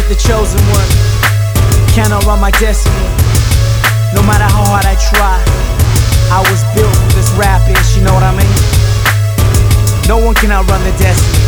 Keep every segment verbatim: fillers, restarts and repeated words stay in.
ain't the chosen one. Can't outrun my destiny. No matter how hard I try, I was built for this rap ish, you know what I mean? No one can outrun the destiny.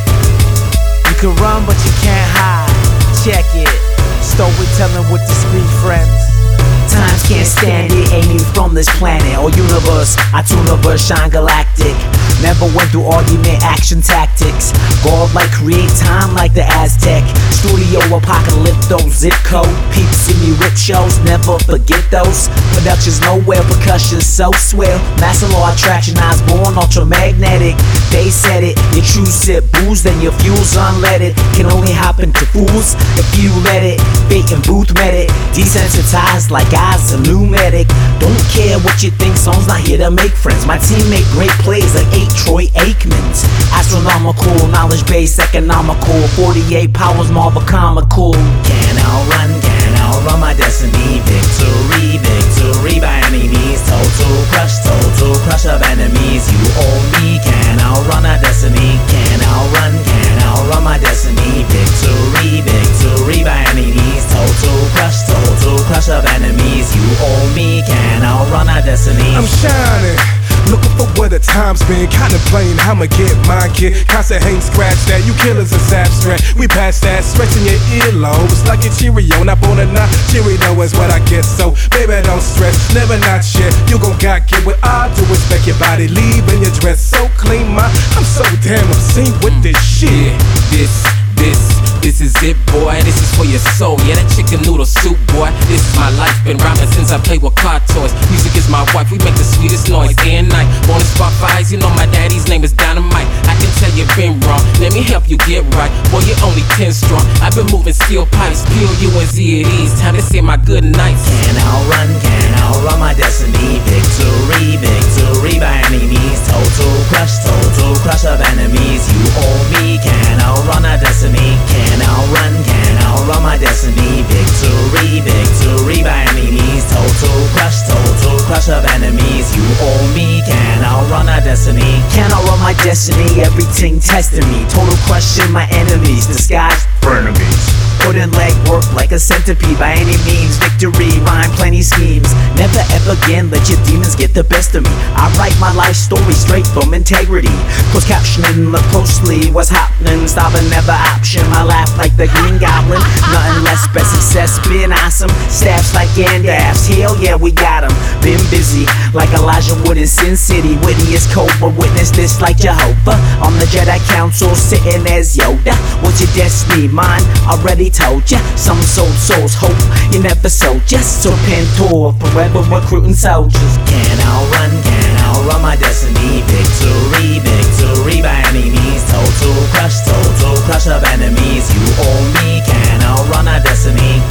You can run, but you can't hide. Check it. Storytelling with discreet friends. Times can't stand it, ain't you from this planet or universe? I tuniverse, shine galactic. Never went through argument, action tactics. God like create time like the Aztec. Studio apocalypto, zip code. Peeps see me rip shows, never forget those. Productions nowhere, percussion so swell. Master law attraction, I was born ultramagnetic. They said it, you true sip booze, then your fuel's unleaded. Can only happen to fools if you let it. Fate and Booth met it, desensitized like eyes a new medic. Don't care what you think, songs not here to make friends. My team make great plays like eight Troy Aikmans. Astronomical, knowledge base, economical. forty-eight powers, marvel comical. Can't outrun, can't outrun my destiny. Victory, victory by any means. Total crush, total crush of enemies. You owe me, can't outrun our destiny. Can't outrun, can't outrun my destiny. Victory, victory by any means. Total crush, total crush of enemies. You owe me, can't outrun our destiny. I'm shining, looking for where the time's been. Contemplating how I'ma get mine, kid. Constant hate, scratch that. You killers is abstract. We past that, stretching your earlobes like a Cheerio. Not born or not, Cheerio is what I get. So, baby, don't stress, never not shit. You gon' got get what I do. Respect your body, leave in your dress so clean. My, I'm so damn obscene with this shit. Yeah, this, this. This is it, boy, this is for your soul. Yeah, that chicken noodle soup, boy. This is my life, been rhyming since I played with car toys. Music is my wife, we make the sweetest noise day and night. Born to spark fires, you know my daddy's name is Dynamite. I can tell you've been wrong, let me help you get right. Boy, you're only ten strong, I've been moving steel pipes. P O U N Z it is, time to say my good nights. Can't outrun, can't outrun my destiny. Victory, victory by any means. Total crush, total crush of enemies. You owe me, can't outrun our destiny. Can't outrun, can't outrun my destiny. Victory, victory by any means. Total crush, total crush of enemies. You owe me, can't outrun our destiny. Can't outrun my destiny, everything testing me. Total crushing my enemies, disguised frenemies. Put in leg work like a centipede by any means. Victory, rhyme, plenty schemes. Never ever again let your demons get the best of me. I write my life story straight from integrity. Close captioning, look closely what's happening. Stopping never option, my laugh like the Green Goblin. Nothing less, best success, been awesome. Staffs like Gandalf's, hell yeah we got 'em. Been busy like Elijah Wood in Sin City. Witty as Cobra, witness this like Jehovah. On the Jedi Council sitting as Yoda. What's your destiny? Mine already told ya. Some sold souls hope you never sold. Just Serpentor, forever recruiting soldiers. Can't outrun, can't outrun my destiny. Victory, victory by any means. Total crush, total crush of enemies. You owe me, can't outrun our destiny.